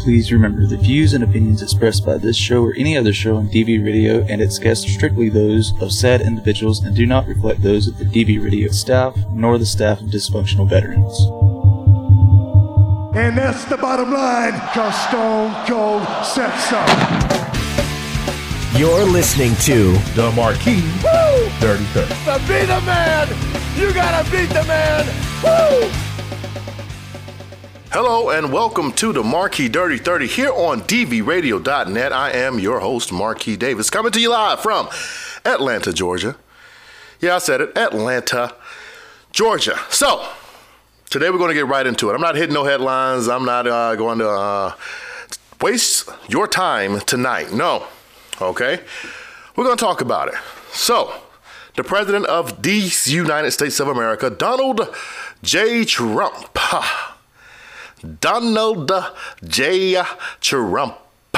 Please remember, the views and opinions expressed by this show or any other show on DV Radio and its guests are strictly those of said individuals and do not reflect those of the DV Radio staff, nor the staff of Dysfunctional Veterans. And that's the bottom line, because Stone Cold said so. You're listening to The Marquis Dirty 30. To be the man, you gotta beat the man. Woo! Hello and welcome to the Marquis Dirty 30 here on dvradio.net. I am your host, Marquis Davis, coming to you live from Atlanta, Georgia. Yeah, I said it, Atlanta, Georgia. So, today we're going to get right into it. I'm not hitting no headlines. I'm not going to waste your time tonight. No. Okay? We're going to talk about it. So, the President of the United States of America, Donald J. Trump. Donald J. Trump.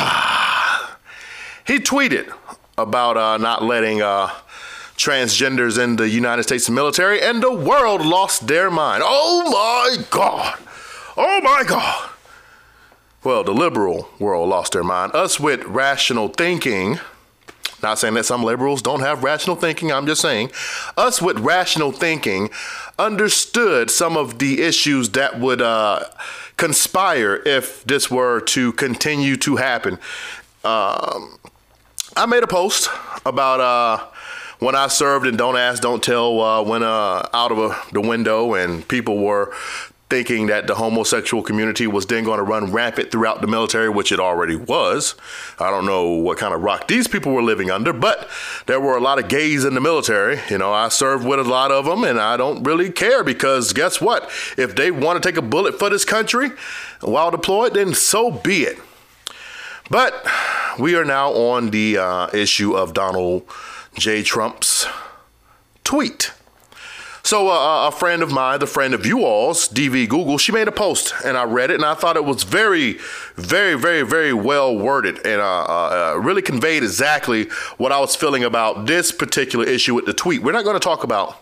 He tweeted about not letting transgenders in the United States military, and the world lost their mind. Oh my God. Oh my God. Well, the liberal world lost their mind. Us with rational thinking, not saying that some liberals don't have rational thinking, I'm just saying, us with rational thinking understood some of the issues that would conspire if this were to continue to happen. I made a post about when I served in Don't Ask, Don't Tell, went out of the window, and people were thinking that the homosexual community was then going to run rampant throughout the military, which it already was. I don't know what kind of rock these people were living under, but there were a lot of gays in the military. You know, I served with a lot of them, and I don't really care, because guess what? If they want to take a bullet for this country while deployed, then so be it. But we are now on the issue of Donald J. Trump's tweet. So a friend of mine, the friend of you all's, DV Google, she made a post, and I read it, and I thought it was very, very, very, very well worded, and really conveyed exactly what I was feeling about this particular issue with the tweet. We're not going to talk about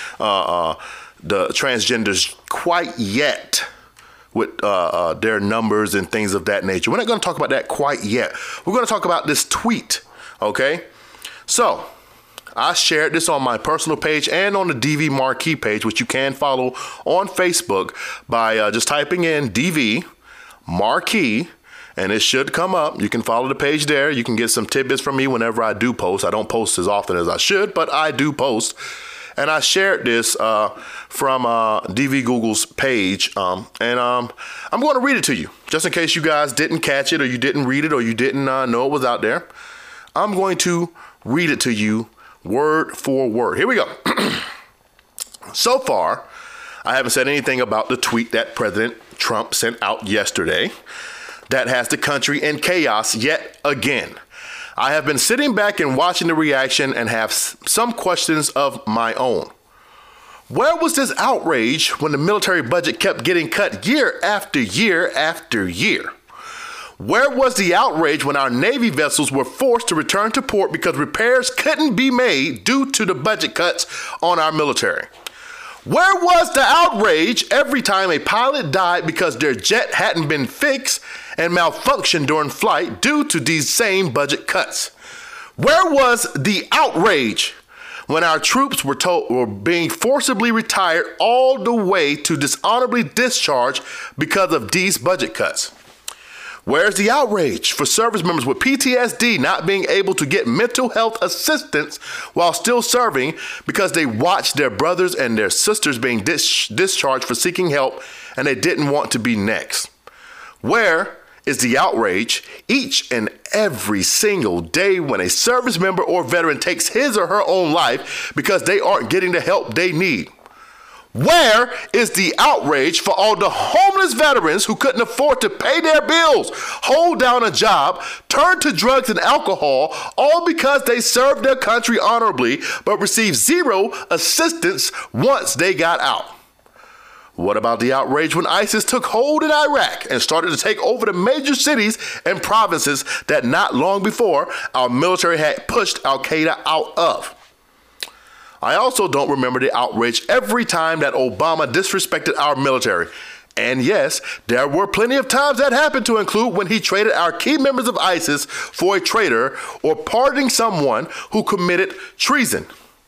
the transgenders quite yet with their numbers and things of that nature. We're not going to talk about that quite yet. We're going to talk about this tweet, okay? So I shared this on my personal page and on the DV Marquis page, which you can follow on Facebook by just typing in DV Marquis, and it should come up. You can follow the page there. You can get some tidbits from me whenever I do post. I don't post as often as I should, but I do post. And I shared this from DV Google's page, and I'm going to read it to you, just in case you guys didn't catch it, or you didn't read it, or you didn't know it was out there. I'm going to read it to you word for word. Here we go. So far, I haven't said anything about the tweet that President Trump sent out yesterday that has the country in chaos yet again. I have been sitting back and watching the reaction and have some questions of my own. Where was this outrage when the military budget kept getting cut year after year after year? Where was the outrage when our Navy vessels were forced to return to port because repairs couldn't be made due to the budget cuts on our military? Where was the outrage every time a pilot died because their jet hadn't been fixed and malfunctioned during flight due to these same budget cuts? Where was the outrage when our troops were being forcibly retired all the way to dishonorably discharged because of these budget cuts? Where's the outrage for service members with PTSD not being able to get mental health assistance while still serving because they watched their brothers and their sisters being discharged for seeking help and they didn't want to be next? Where is the outrage each and every single day when a service member or veteran takes his or her own life because they aren't getting the help they need? Where is the outrage for all the homeless veterans who couldn't afford to pay their bills, hold down a job, turn to drugs and alcohol, all because they served their country honorably but received zero assistance once they got out? What about the outrage when ISIS took hold in Iraq and started to take over the major cities and provinces that not long before our military had pushed Al-Qaeda out of? I also don't remember the outrage every time that Obama disrespected our military. And yes, there were plenty of times that happened, to include when he traded our key members of ISIS for a traitor or pardoning someone who committed treason.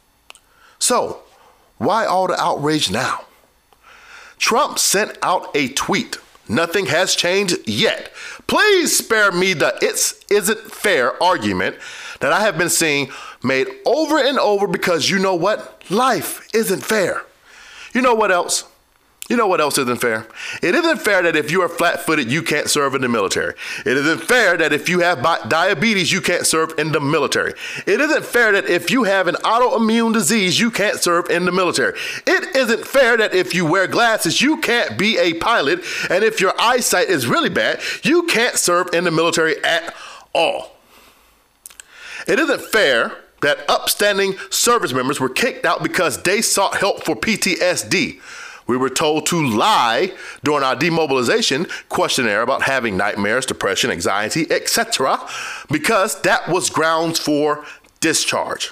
So, why all the outrage now? Trump sent out a tweet. Nothing has changed yet. Please spare me the isn't fair argument that I have been seeing made over and over, because you know what? Life isn't fair. You know what else? You know what else isn't fair? It isn't fair that if you are flat-footed, you can't serve in the military. It isn't fair that if you have diabetes, you can't serve in the military. It isn't fair that if you have an autoimmune disease, you can't serve in the military. It isn't fair that if you wear glasses, you can't be a pilot. And if your eyesight is really bad, you can't serve in the military at all. It isn't fair that upstanding service members were kicked out because they sought help for PTSD. We were told to lie during our demobilization questionnaire about having nightmares, depression, anxiety, etc., because that was grounds for discharge.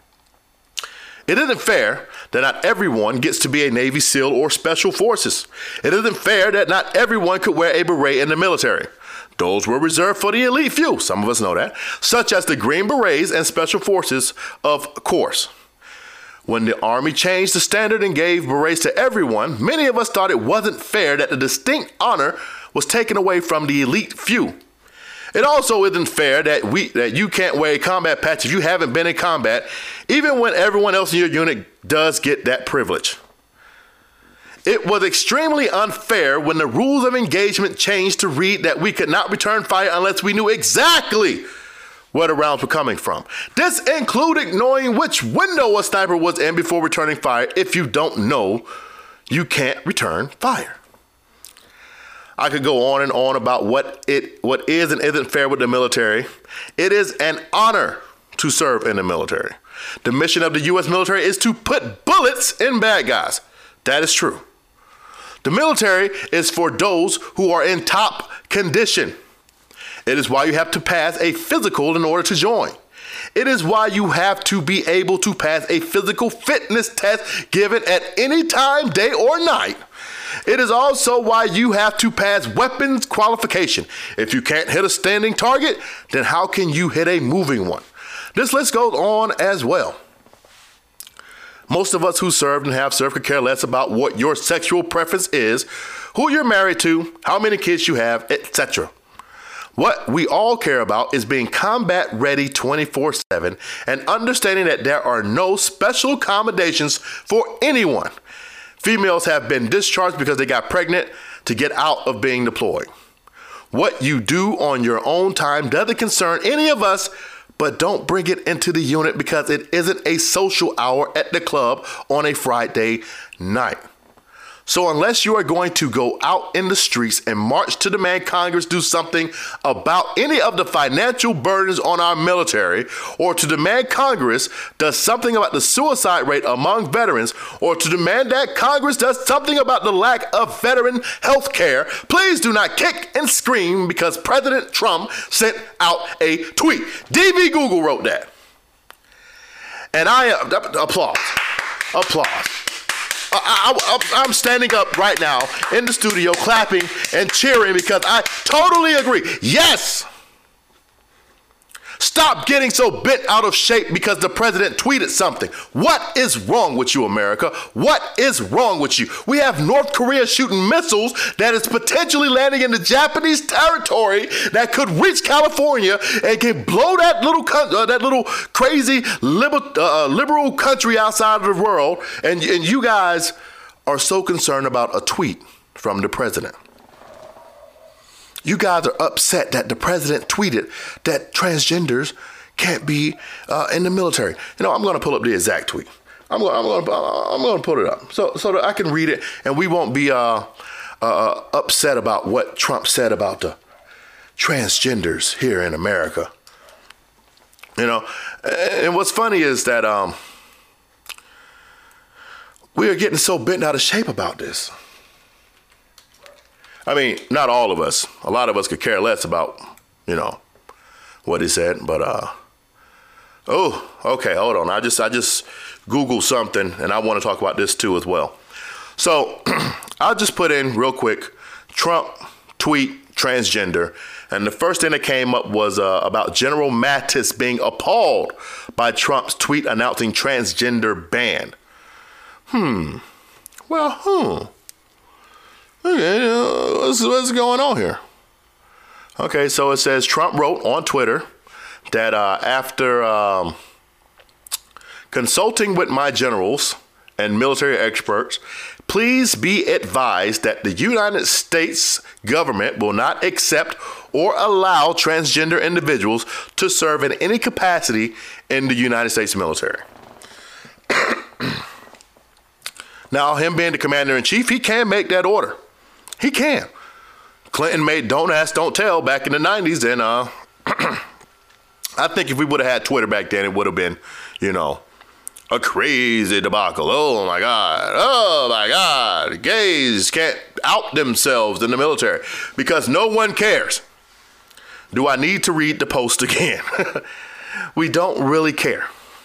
It isn't fair that not everyone gets to be a Navy SEAL or Special Forces. It isn't fair that not everyone could wear a beret in the military. Those were reserved for the elite few, some of us know that, such as the Green Berets and Special Forces, of course. When the Army changed the standard and gave berets to everyone, many of us thought it wasn't fair that the distinct honor was taken away from the elite few. It also isn't fair that you can't wear a combat patch if you haven't been in combat, even when everyone else in your unit does get that privilege. It was extremely unfair when the rules of engagement changed to read that we could not return fire unless we knew exactly where the rounds were coming from. This included knowing which window a sniper was in before returning fire. If you don't know, you can't return fire. I could go on and on about what is and isn't fair with the military. It is an honor to serve in the military. The mission of the U.S. military is to put bullets in bad guys. That is true. The military is for those who are in top condition. It is why you have to pass a physical in order to join. It is why you have to be able to pass a physical fitness test given at any time, day or night. It is also why you have to pass weapons qualification. If you can't hit a standing target, then how can you hit a moving one? This list goes on as well. Most of us who served and have served could care less about what your sexual preference is, who you're married to, how many kids you have, etc. What we all care about is being combat ready 24/7 and understanding that there are no special accommodations for anyone. Females have been discharged because they got pregnant to get out of being deployed. What you do on your own time doesn't concern any of us, but don't bring it into the unit because it isn't a social hour at the club on a Friday night. So unless you are going to go out in the streets and march to demand Congress do something about any of the financial burdens on our military, or to demand Congress does something about the suicide rate among veterans, or to demand that Congress does something about the lack of veteran health care, please do not kick and scream because President Trump sent out a tweet. DB Google wrote that. And applause. I'm standing up right now in the studio clapping and cheering because I totally agree. Yes! Stop getting so bent out of shape because the president tweeted something. What is wrong with you, America? What is wrong with you? We have North Korea shooting missiles that is potentially landing in the Japanese territory that could reach California and can blow that little crazy liberal country outside of the world. And you guys are so concerned about a tweet from the president. You guys are upset that the president tweeted that transgenders can't be in the military. You know, I'm going to pull up the exact tweet. I'm going to put it up so that I can read it and we won't be upset about what Trump said about the transgenders here in America. You know, and what's funny is that we are getting so bent out of shape about this. I mean, not all of us. A lot of us could care less about, you know, what he said. But, okay, hold on. I just Googled something, and I want to talk about this too as well. So I'll just put in real quick, Trump tweet transgender. And the first thing that came up was about General Mattis being appalled by Trump's tweet announcing transgender ban. Okay, what's going on here? Okay, so it says Trump wrote on Twitter that after consulting with my generals and military experts, please be advised that the United States government will not accept or allow transgender individuals to serve in any capacity in the United States military. Now, him being the commander-in-chief, he can make that order. He can. Clinton made don't ask, don't tell back in the 90s, and I think if we would have had Twitter back then, it would have been, a crazy debacle. Oh my God, gays can't out themselves in the military because no one cares. Do I need to read the post again? We don't really care.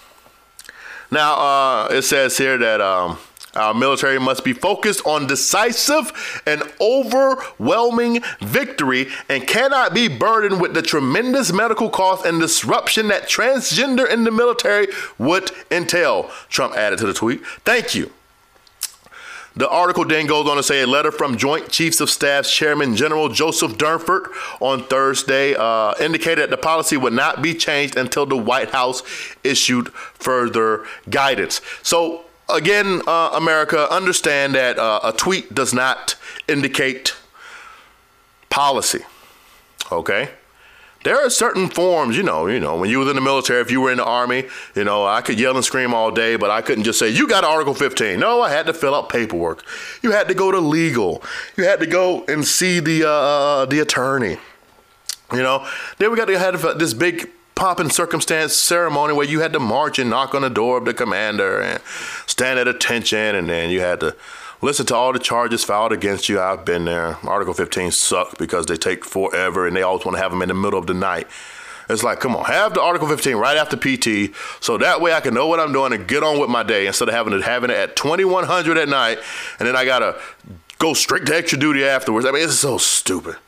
Now, it says here that our military must be focused on decisive and overwhelming victory and cannot be burdened with the tremendous medical cost and disruption that transgender in the military would entail, Trump added to the tweet. Thank you. The article then goes on to say a letter from Joint Chiefs of Staff Chairman General Joseph Dunford on Thursday indicated that the policy would not be changed until the White House issued further guidance. So, again, America, understand that a tweet does not indicate policy, okay? There are certain forms, when you was in the military, if you were in the Army, I could yell and scream all day, but I couldn't just say, you got Article 15. No, I had to fill out paperwork. You had to go to legal. You had to go and see the attorney, Then we got to have this big pomp and circumstance ceremony where you had to march and knock on the door of the commander and stand at attention, and then you had to listen to all the charges filed against you. I've been there. Article 15 suck because they take forever and they always want to have them in the middle of the night. It's like, come on, have the Article 15 right after PT so that way I can know what I'm doing and get on with my day instead of having it at 2100 at night and then I got to go straight to extra duty afterwards. I mean, it's so stupid.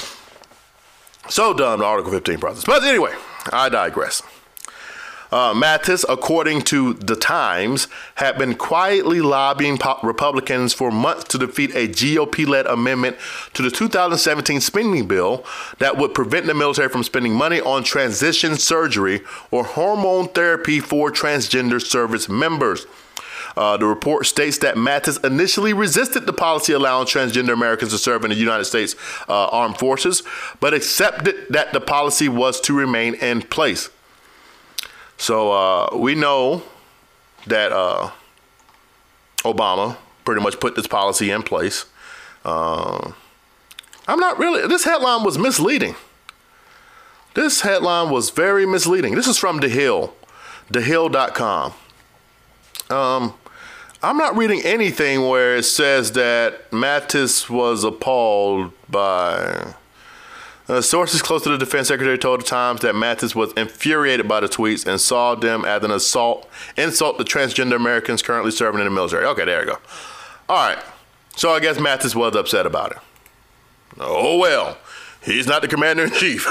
So dumb, the Article 15 process. But anyway, I digress. Mattis, according to The Times, had been quietly lobbying Republicans for months to defeat a GOP-led amendment to the 2017 spending bill that would prevent the military from spending money on transition surgery or hormone therapy for transgender service members. The report states that Mattis initially resisted the policy allowing transgender Americans to serve in the United States Armed Forces, but accepted that the policy was to remain in place. So we know that Obama pretty much put this policy in place. This headline was misleading. This headline was very misleading. This is from The Hill, thehill.com. I'm not reading anything where it says that Mattis was appalled by... sources close to the defense secretary told the Times that Mattis was infuriated by the tweets and saw them as an insult to transgender Americans currently serving in the military. Okay, there you go. All right. So I guess Mattis was upset about it. Oh, well. He's not the commander-in-chief.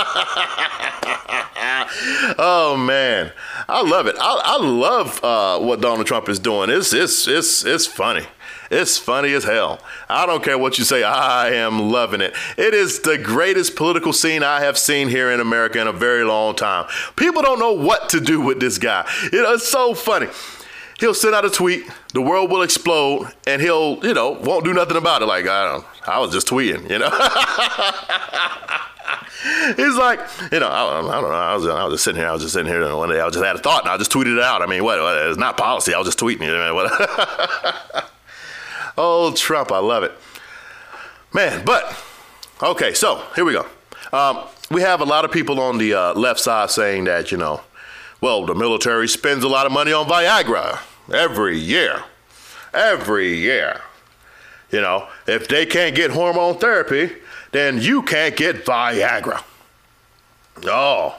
Oh, man. I love it. I love what Donald Trump is doing. It's funny. It's funny as hell. I don't care what you say. I am loving it. It is the greatest political scene I have seen here in America in a very long time. People don't know what to do with this guy. It's so funny. He'll send out a tweet, the world will explode, and he'll, won't do nothing about it. Like, I was just tweeting, He's like, I don't know. I was just sitting here. One day I just had a thought and I just tweeted it out. I mean, what it's not policy. I was just tweeting it. Oh, Trump, I love it. Man, but, okay, so here we go. We have a lot of people on the left side saying that, the military spends a lot of money on Viagra every year. If they can't get hormone therapy, then you can't get Viagra. Oh.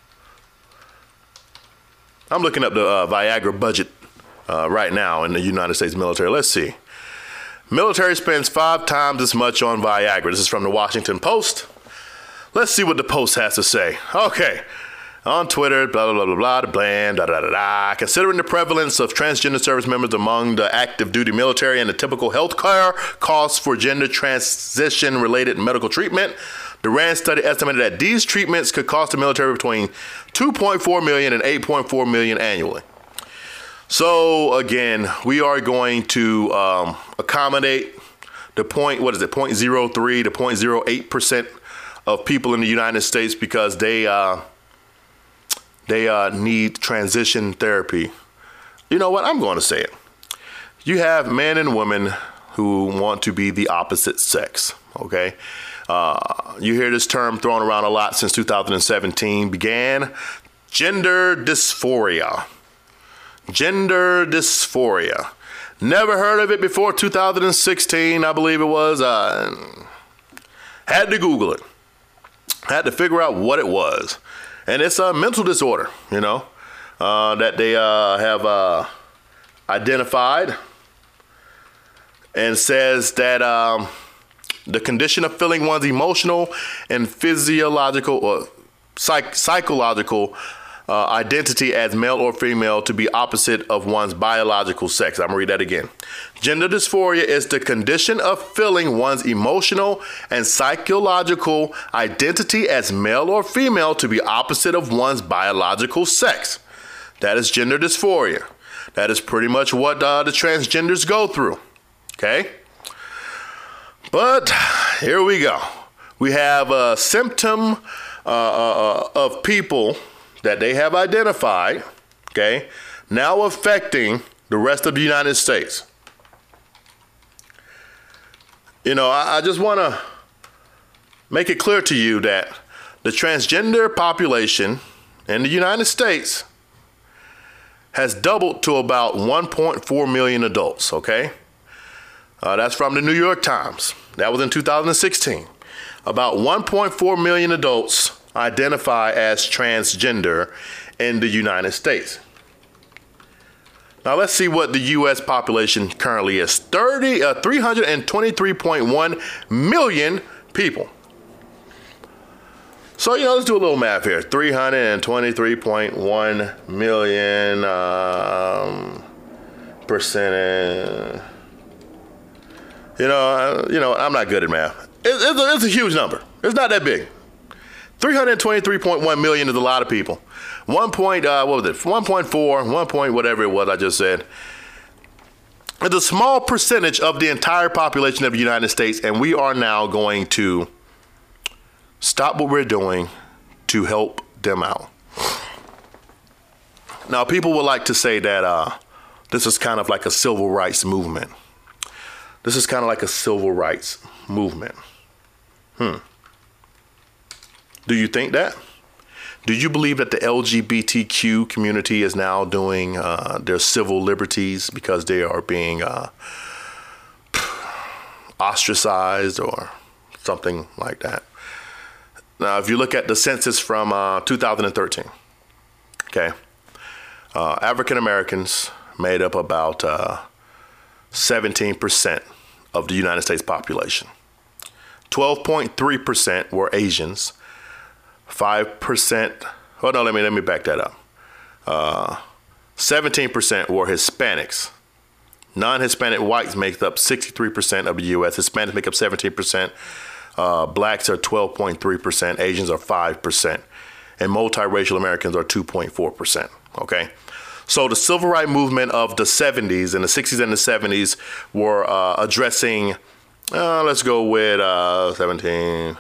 I'm looking up the Viagra budget right now in the United States military. Let's see. Military spends 5 times as much on Viagra. This is from the Washington Post. Let's see what the Post has to say. Okay. On Twitter, blah, blah, blah, blah, blah, bland, da, da, da, da. Considering the prevalence of transgender service members among the active duty military and the typical health care costs for gender transition-related medical treatment, the RAND study estimated that these treatments could cost the military between $2.4 million and $8.4 million annually. So, again, we are going to accommodate the 0.03 to 0.08% of people in the United States because they need transition therapy. You know what? I'm going to say it. You have men and women who want to be the opposite sex, okay? You hear this term thrown around a lot since 2017 began. Gender dysphoria. Gender dysphoria. Never heard of it before 2016, I believe it was. Had to Google it. Had to figure out what it was. And it's a mental disorder, that they have identified, and says that the condition of feeling one's emotional and physiological or psychological identity as male or female to be opposite of one's biological sex. I'm going to read that again. Gender dysphoria is the condition of feeling one's emotional and psychological identity as male or female to be opposite of one's biological sex. That is gender dysphoria. That is pretty much what the transgenders go through. Okay? But here we go. We have a symptom of people that they have identified, okay, now affecting the rest of the United States. I just want to make it clear to you that the transgender population in the United States has doubled to about 1.4 million adults, okay? That's from the New York Times. That was in 2016. About 1.4 million adults identify as transgender in the United States. Now let's see what the U.S. population currently is. 323.1 million people. So, let's do a little math here. 323.1 million percent. I'm not good at math. It's a huge number. It's not that big. 323.1 million is a lot of people. 1.4, whatever it was I just said. It's a small percentage of the entire population of the United States, and we are now going to stop what we're doing to help them out. Now, people would like to say that this is kind of like a civil rights movement. This is kind of like a civil rights movement. Do you think that? Do you believe that the LGBTQ community is now doing their civil liberties because they are being ostracized or something like that? Now, if you look at the census from 2013, okay, African Americans made up about 17% of the United States population. 12.3% were Asians. 5%. Oh no, let me back that up. 17% were Hispanics. Non-Hispanic whites make up 63% of the U.S. Hispanics make up 17%. Blacks are 12.3%. Asians are 5%. And multiracial Americans are 2.4%. Okay. So the civil rights movement of the 70s and the 60s and the 70s were addressing, let's go with 17,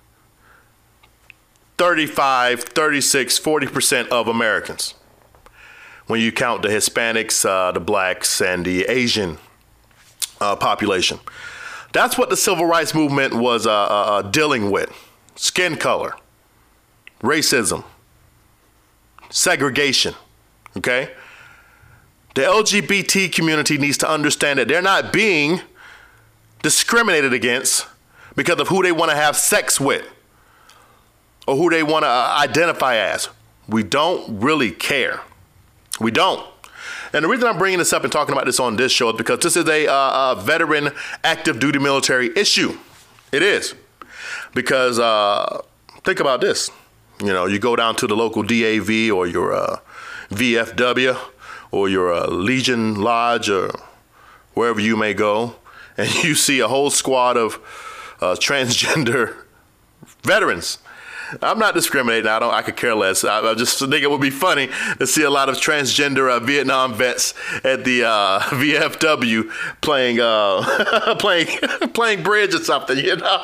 35, 36, 40% of Americans. When you count the Hispanics, the blacks, and the Asian population. That's what the civil rights movement was dealing with. Skin color, racism, segregation, okay? The LGBT community needs to understand that they're not being discriminated against because of who they want to have sex with or who they want to identify as. We don't really care. We don't. And the reason I'm bringing this up and talking about this on this show is because this is a veteran active duty military issue. It is. Because think about this. You know, you go down to the local DAV or your VFW or your Legion Lodge or wherever you may go, and you see a whole squad of transgender veterans. I'm not discriminating. I could care less. I just think it would be funny to see a lot of transgender Vietnam vets at the VFW playing playing bridge or something. You know?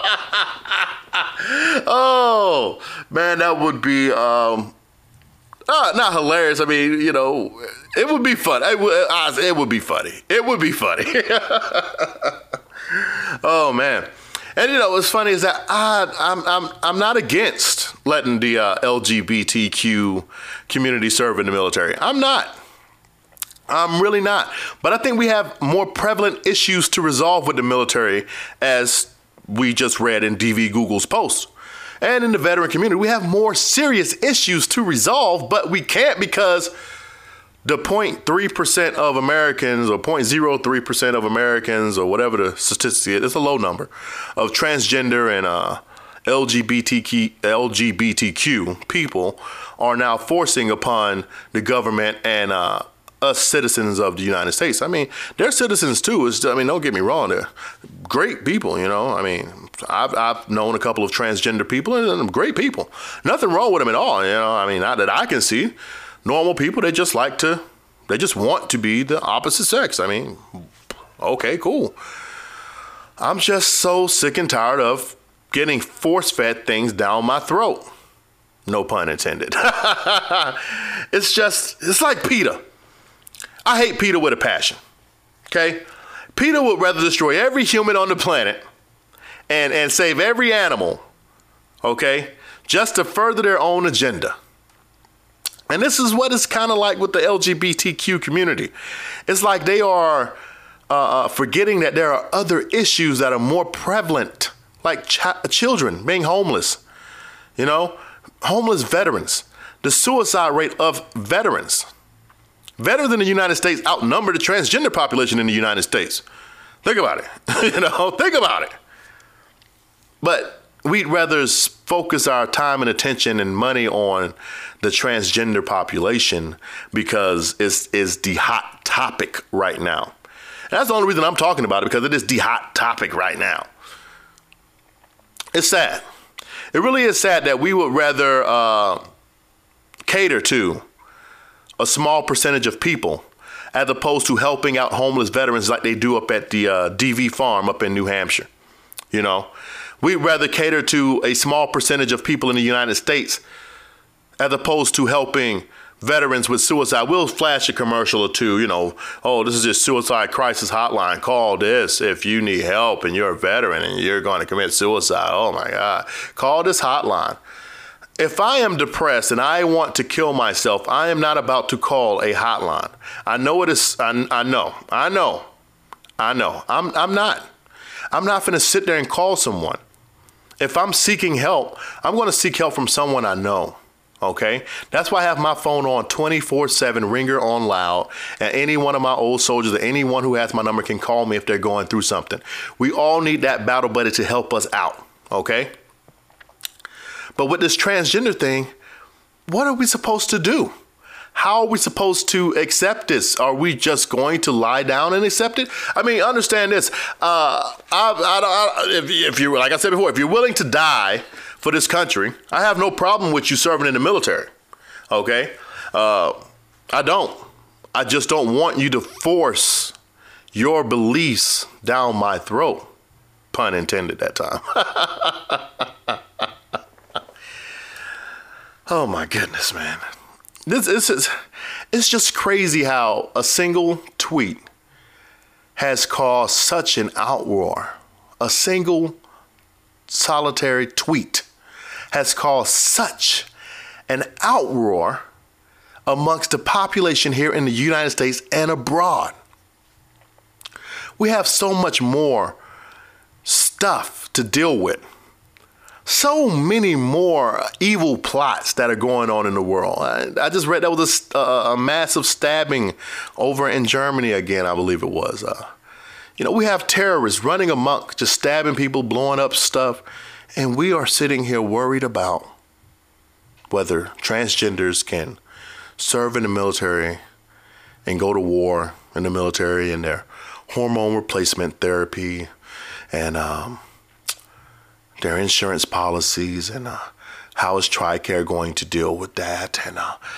Oh man, that would be not hilarious. I mean, you know, it would be fun. It would be funny. It would be funny. Oh man. And you know what's funny is that I'm not against letting the LGBTQ community serve in the military. I'm not. I'm really not. But I think we have more prevalent issues to resolve with the military, as we just read in DV Google's post. And in the veteran community, we have more serious issues to resolve, but we can't because the 0.3% of Americans or 0.03% of Americans or whatever the statistic is, it's a low number, of transgender and LGBTQ people are now forcing upon the government and us citizens of the United States. I mean, they're citizens too. Don't get me wrong. They're great people, you know. I mean, I've known a couple of transgender people and they're great people. Nothing wrong with them at all, you know. I mean, not that I can see. Normal people, they just want to be the opposite sex. I mean, okay, cool. I'm just so sick and tired of getting force-fed things down my throat. No pun intended. It's like PETA. I hate PETA with a passion, okay? PETA would rather destroy every human on the planet and save every animal, okay, just to further their own agenda. And this is what it's kind of like with the LGBTQ community. It's like they are forgetting that there are other issues that are more prevalent, like children being homeless, you know, homeless veterans, the suicide rate of veterans. Veterans in the United States outnumber the transgender population in the United States. Think about it. Think about it. But we'd rather focus our time and attention and money on the transgender population because it's the hot topic right now. And that's the only reason I'm talking about it, because it is the hot topic right now. It's sad. It really is sad that we would rather cater to a small percentage of people as opposed to helping out homeless veterans like they do up at the DV farm up in New Hampshire. You know, we'd rather cater to a small percentage of people in the United States as opposed to helping veterans with suicide. We'll flash a commercial or two, you know, oh, this is your suicide crisis hotline. Call this if you need help and you're a veteran and you're going to commit suicide. Oh my God. Call this hotline. If I am depressed and I want to kill myself, I am not about to call a hotline. I know it is. I know. I'm not. I'm not going to sit there and call someone. If I'm seeking help, I'm going to seek help from someone I know. Okay? That's why I have my phone on 24/7, ringer on loud, and any one of my old soldiers or anyone who has my number can call me if they're going through something. We all need that battle buddy to help us out. Okay? But with this transgender thing, what are we supposed to do? How are we supposed to accept this? Are we just going to lie down and accept it? I mean, understand this. If you, like I said before, if you're willing to die for this country, I have no problem with you serving in the military. Okay? I don't. I just don't want you to force your beliefs down my throat. Pun intended that time. Oh my goodness, man. It's just crazy how a single tweet has caused such an outroar. A single solitary tweet has caused such an outroar amongst the population here in the United States and abroad. We have so much more stuff to deal with. so many more evil plots that are going on in the world. I just read there was a massive stabbing over in Germany again, I believe it was. We have terrorists running amok, just stabbing people, blowing up stuff. And we are sitting here worried about whether transgenders can serve in the military and go to war in the military and their hormone replacement therapy and their insurance policies and how is TRICARE going to deal with that and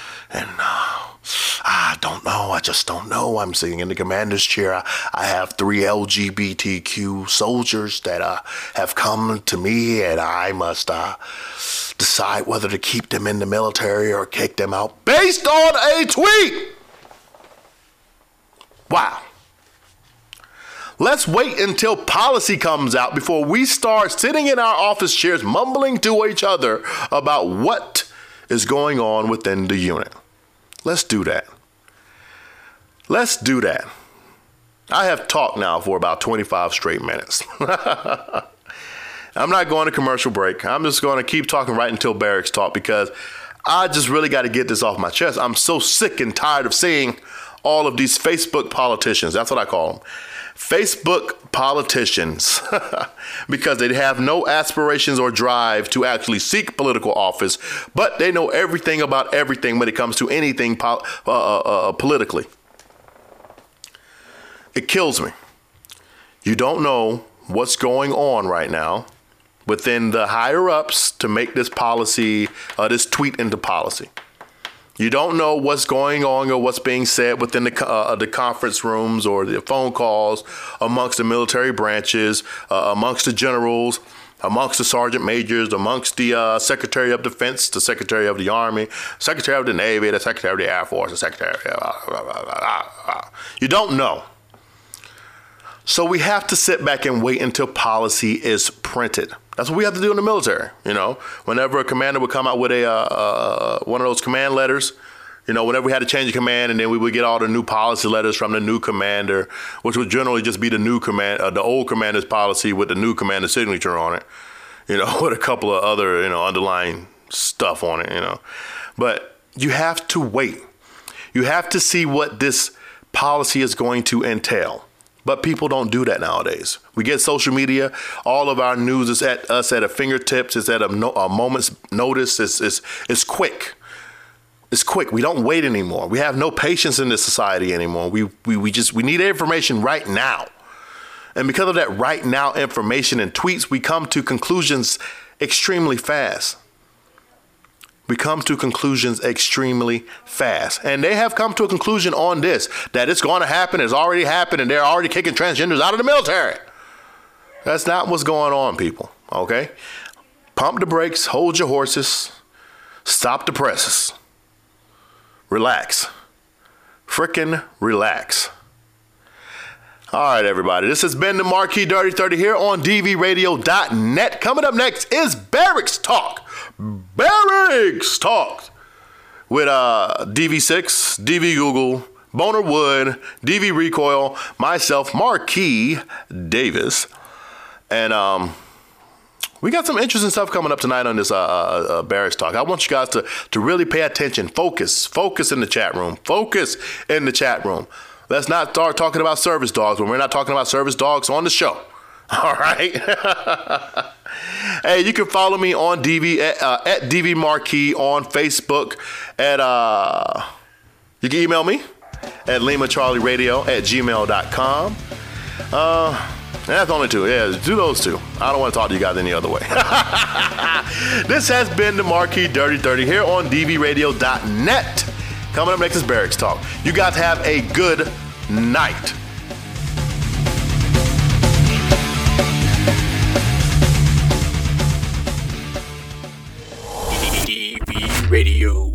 I don't know. I just don't know. I'm sitting in the commander's chair. I have 3 LGBTQ soldiers that have come to me, and I must decide whether to keep them in the military or kick them out based on a tweet. Wow. Let's wait until policy comes out before we start sitting in our office chairs mumbling to each other about what is going on within the unit. Let's do that. Let's do that. I have talked now for about 25 straight minutes. I'm not going to commercial break. I'm just going to keep talking right until Barracks talk because I just really got to get this off my chest. I'm so sick and tired of seeing all of these Facebook politicians. That's what I call them. Facebook politicians, because they have no aspirations or drive to actually seek political office, but they know everything about everything when it comes to anything politically. It kills me. You don't know what's going on right now within the higher ups to make this policy, this tweet into policy. You don't know what's going on or what's being said within the conference rooms or the phone calls amongst the military branches, amongst the generals, amongst the sergeant majors, amongst the Secretary of Defense, the Secretary of the Army, Secretary of the Navy, the Secretary of the Air Force, the Secretary. You don't know. So we have to sit back and wait until policy is printed. That's what we have to do in the military. Whenever a commander would come out with one of those command letters, whenever we had to change a command, and then we would get all the new policy letters from the new commander, which would generally just be the old commander's policy with the new commander's signature on it, with a couple of other, underlying stuff on it, But you have to wait. You have to see what this policy is going to entail. But people don't do that nowadays. We get social media. All of our news is at us at a fingertips. It's at a moment's notice. It's quick. It's quick. We don't wait anymore. We have no patience in this society anymore. We need information right now. And because of that right now information and tweets, we come to conclusions extremely fast. And they have come to a conclusion on this, that it's going to happen, it's already happened, and they're already kicking transgenders out of the military. That's not what's going on, people, okay? Pump the brakes, hold your horses, stop the presses. Relax. Frickin' relax. All right, everybody, this has been the Marquis Dirty 30 here on dvradio.net. Coming up next is Barracks Talk. Barracks Talk with DV6, DV Google, Boner Wood, DV Recoil, myself, Marquis Davis. And we got some interesting stuff coming up tonight on this Barracks Talk. I want you guys to really pay attention. Focus in the chat room. Focus in the chat room. Let's not start talking about service dogs when we're not talking about service dogs on the show. All right. Hey, you can follow me on DV at DV Marquis on Facebook. You can email me at LimaCharlieRadio@gmail.com. And that's only two. Yeah, do those two. I don't want to talk to you guys any other way. This has been the Marquis Dirty 30 here on dvradio.net. Coming up next is Barracks Talk. You guys have a good night. DV Radio.